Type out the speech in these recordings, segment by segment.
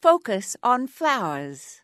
Focus on flowers.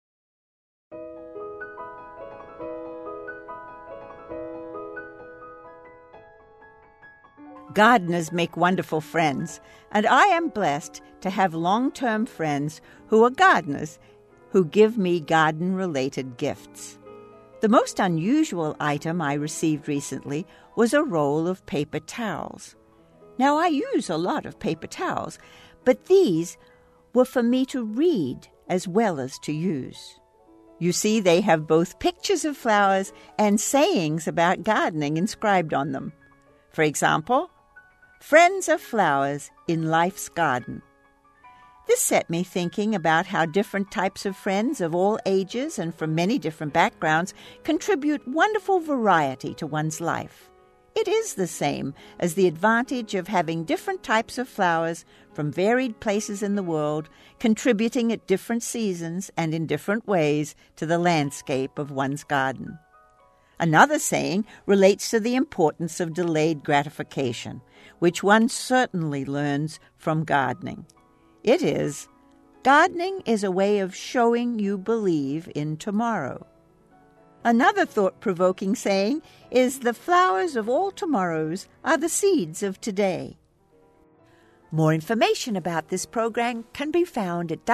Gardeners make wonderful friends, and I am blessed to have long-term friends who are gardeners who give me garden-related gifts. The most unusual item I received recently was a roll of paper towels. Now, I use a lot of paper towels, but these were for me to read as well as to use. You see, they have both pictures of flowers and sayings about gardening inscribed on them. For example, "Friends of flowers in life's garden." This set me thinking about how different types of friends of all ages and from many different backgrounds contribute wonderful variety to one's life. It is the same as the advantage of having different types of flowers from varied places in the world, contributing at different seasons and in different ways to the landscape of one's garden. Another saying relates to the importance of delayed gratification, which one certainly learns from gardening. It is, "Gardening is a way of showing you believe in tomorrow." Another thought-provoking saying is, "The flowers of all tomorrows are the seeds of today." More information about this program can be found at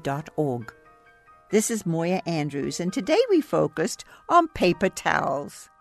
wfiu.org. This is Moya Andrews, and today we focused on paper towels.